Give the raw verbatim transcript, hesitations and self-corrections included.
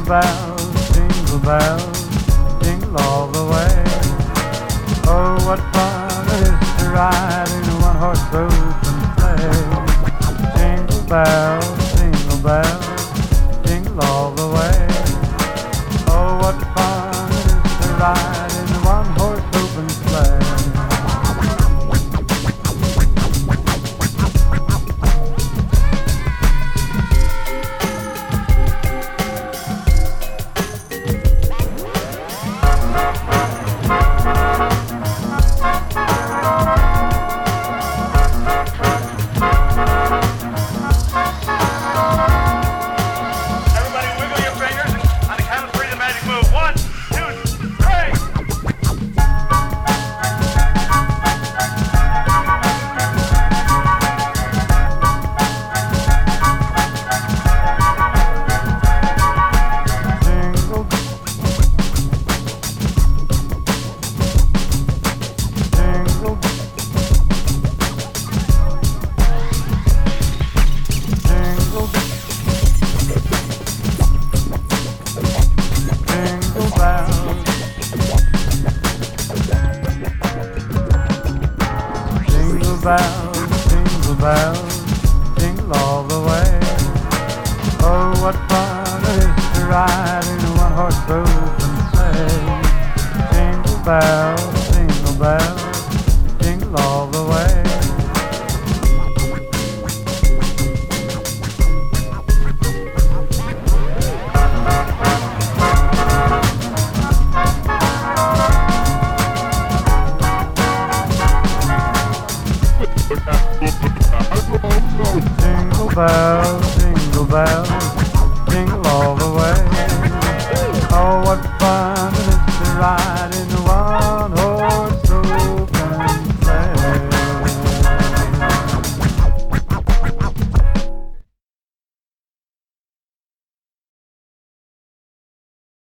bells, jingle bells, jingle all the way. Oh, what fun it is to ride in a one-horse open sleigh. Jingle bells, jingle bells, jingle all the way. Oh, what fun it is to ride in a one-horse open sleigh. Jingle bells, jingle bells, jingle all the way. Oh, what fun it is to ride in a one-horse open sleigh. Jingle bells, jingle bells, jingle all the way. Jingle bells, jingle bells, jingle all the way.